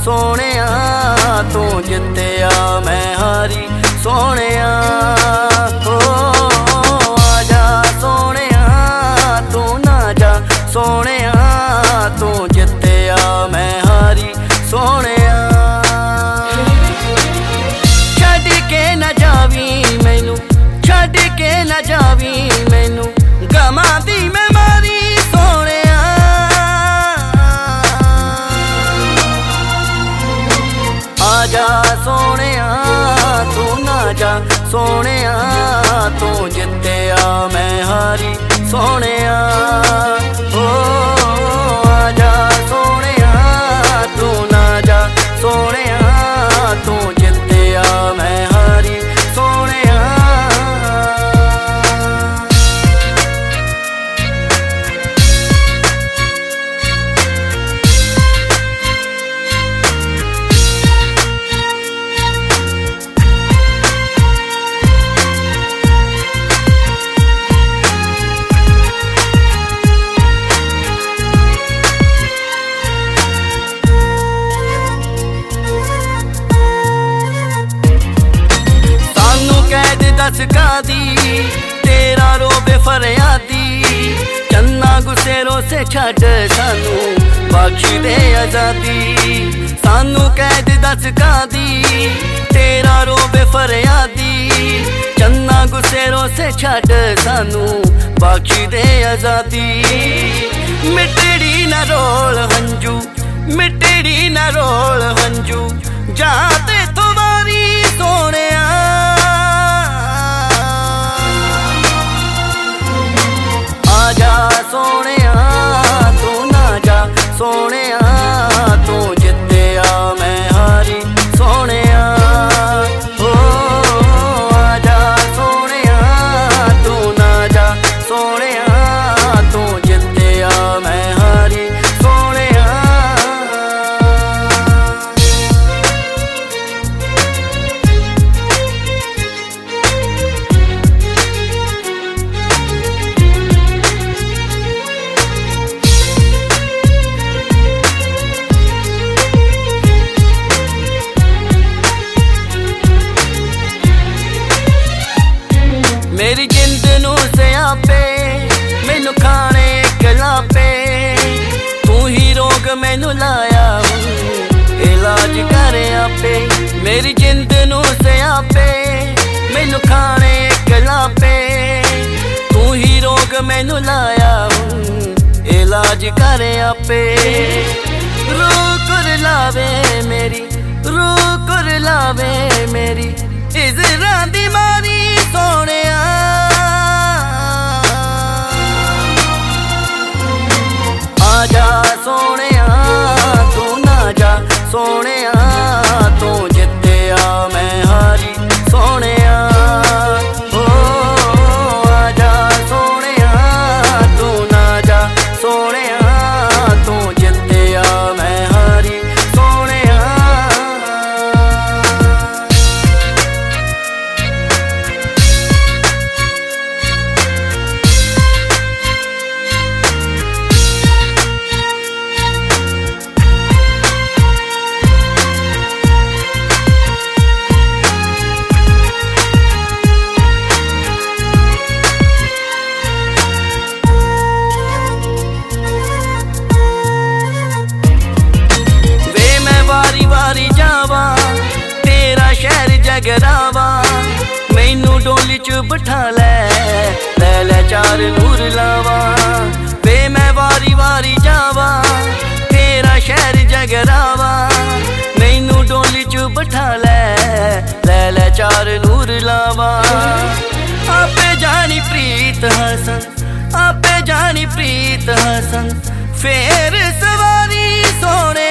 सोहणिया तू जित्तिया मैं हारी सोहणिया। ओ आजा सोहणिया तू ना जा सोहणिया तू जित्तिया मैं हारी सोहणिया। छड्ड के न जावी मैनू छड्ड के न जावी मैनू गमां दी मैं मारी सोहणिया। आजा सोहणिया तू ना जा सोहणिया तू जित्तिया मैं हारी सोहणिया। ओ आजा सोहणिया तू ना जा सोहणिया तू जित्तिया मैं हारी सोहणिया। दस कादी तेरा रोबे फरियादी चन्ना गुसेरो से छड्ड सानू बख्शी दे आजादी। सानू कैद दस कादी तेरा रोबे फरियादी चन्ना गुसेरो से छड्ड सानू बख्शी दे आजादी। मिटड़ी ना रोल हंजू मिटड़ी ना रोल हंजू जाते तुम्हारी सोहणिया। आजा सोहणिया तू ना जा सोहणिया तू जित्तिया मैं हारी सोहणिया। ओ आजा सोहणिया तू ना जा सोहणिया तू जित्तिया मैं हारी सोहणिया। मेरी जिंद नू स्यापे मैनू खाने कलापे तू ही रोग मैनू लाया इलाज करे आपे। मेरी जिंद नू स्यापे मैनू खाने कलापे तू ही रोग मैनू लाया इलाज करे आपे। रूह कुरलावे मेरी रूह कुरलावे मेरी इज़रां दी मारी सोहणिया। आजा सोहणिया तू ना जा सोहणिया तू जित्तिया मैं हारी सोहणिया। ओ आजा सोहणिया तू ना जा सोहणिया तू जित्तिया मैं हारी सोहणिया। वारी जावा तेरा शहर जगरावा मैनू डोली च बिठा ले ले चार नूर लावा। वे मैं वारी वारी जावा तेरा शहर जगरावा मैनू डोली च बिठा ले ले चार नूर लावा। आपे जानी प्रीत हसन आपे जानी प्रीत हसन फेर सवारी सोहणिया।